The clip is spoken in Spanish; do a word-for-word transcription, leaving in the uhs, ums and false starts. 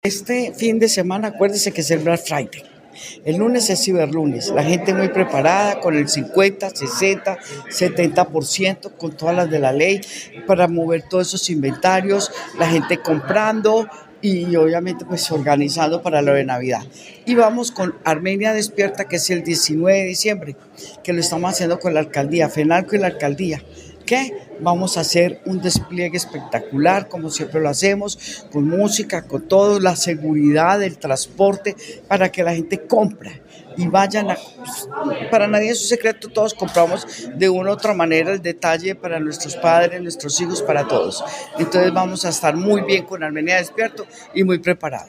Este fin de semana, acuérdese que es el Black Friday. El lunes es Ciberlunes, la gente muy preparada con el cincuenta, sesenta, setenta por ciento, con todas las de la ley, para mover todos esos inventarios, la gente comprando y obviamente pues organizando para lo de Navidad. Y vamos con Armenia Despierta, que es el diecinueve de diciembre, que lo estamos haciendo con la alcaldía, FENALCO y la alcaldía. ¿Qué? Vamos a hacer un despliegue espectacular, como siempre lo hacemos, con música, con todo, la seguridad, el transporte, para que la gente compre y vayan a... Para nadie es un secreto, todos compramos de una u otra manera el detalle para nuestros padres, nuestros hijos, para todos. Entonces vamos a estar muy bien con Armenia Despierto y muy preparados.